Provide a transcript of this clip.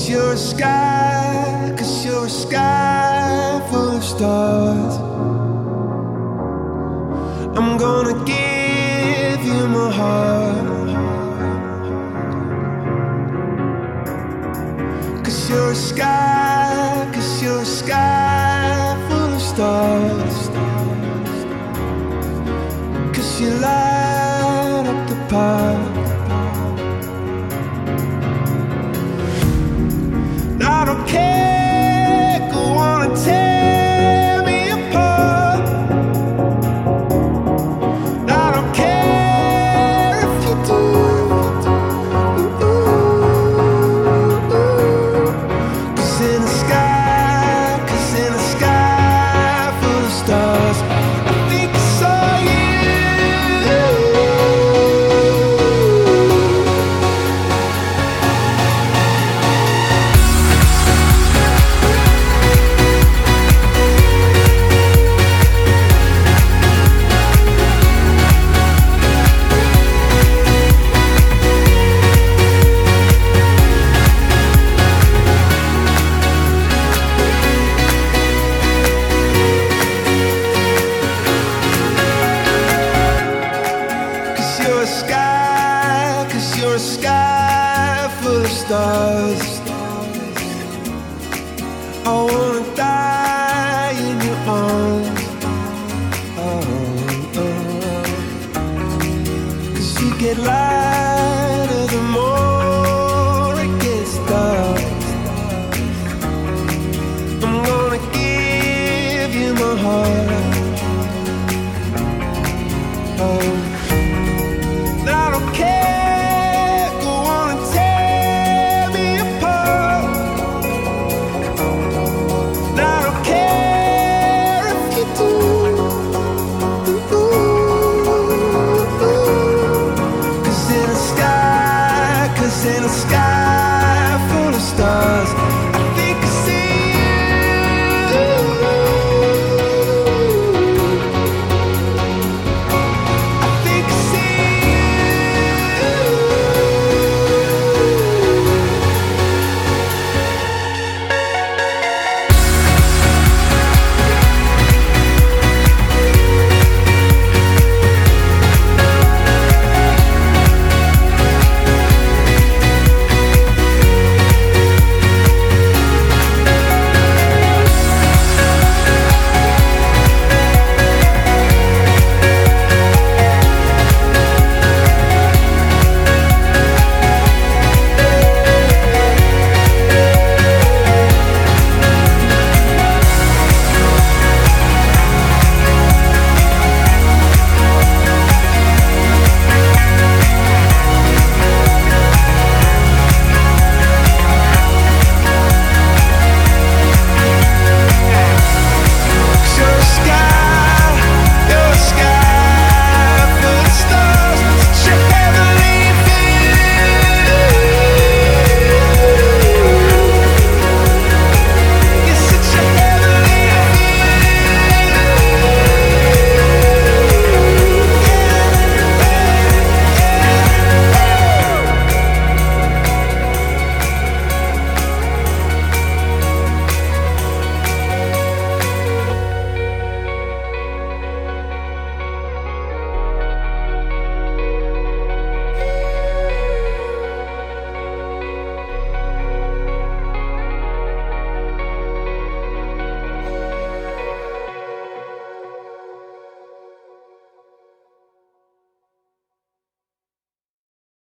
you're a sky, 'cause you're a sky full of stars. I'm gonna give you my heart, 'cause you're a sky, 'cause you're a sky full of stars. 'Cause you light up the path. I don't care, go on and tear me apart. I don't care if you do. 'Cause in the sky, 'cause in the sky full of stars, I think I saw you. You're a sky, 'cause you're a sky full of stars. I wanna die in your arms. Oh, oh. 'Cause you get light